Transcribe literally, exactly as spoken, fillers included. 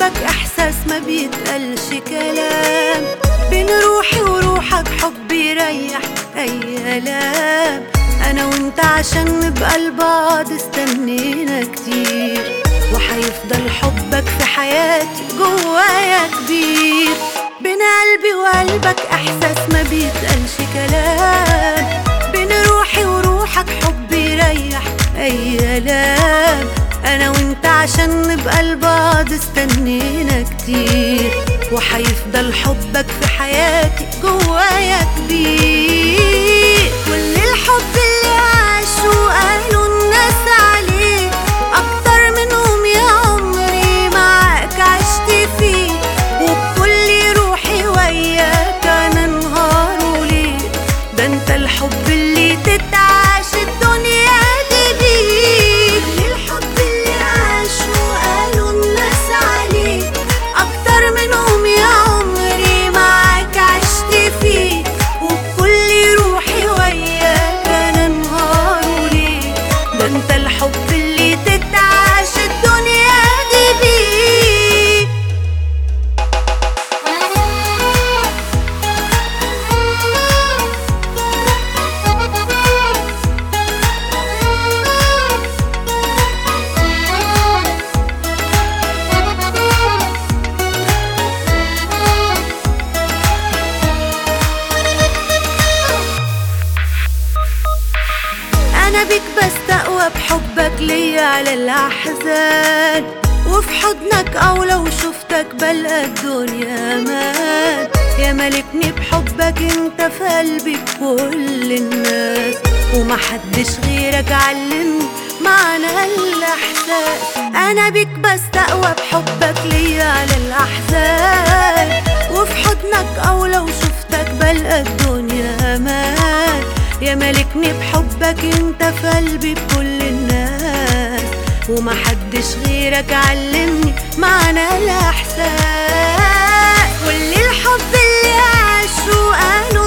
وقلبك إحساس ما بيتقالش كلام، بين روحي وروحك حب يريح أي آلام. أنا وإنت عشان نبقى لبعض استنينا كتير، وحيفضل حبك في حياتي جوايا كبير. بين قلبي وقلبك إحساس ما بيتقالش كلام، بين روحي وروحك حب يريح أي آلام. أنا وإنت عشان نبقى لبعض استنينا كتير، وحيفضل حبك في حياتي جوايا كبير. كل الحب اللي عاشوا قالوا الناس عليه أكتر منهم يا عمري معاك عشت فيه، وبكل روحي وياك أنا نهار وليل. ده انت الحب اللي تتعاش الدنيا دي بيه. كل الحب اللي عاشوا قالوا الناس عليه أكتر منهم يا عمري معاك عشت فيه، وبكل روحي وياك أنا نهار وليل. ده انت الحب اللي تتعاش الدنيا دي بيه. أنا بيك بستقوى بحبك ليا على الأحزان، وفي حضنك أو لو شفتك بلقى الدنيا أمان. يا ملكني بحبك انت في قلبي كل الناس، ومحدش غيرك علمني معنى الإحساس. أنا بيك بستقوى بحبك ليا على الأحزان، وفي حضنك أو لو شفتك بلقى الدنيا أمان. يا ملكني بحبك انت في قلبي بكل الناس، ومحدش غيرك علمني معنى الإحساس. كل الحب اللي عاشوا قالوا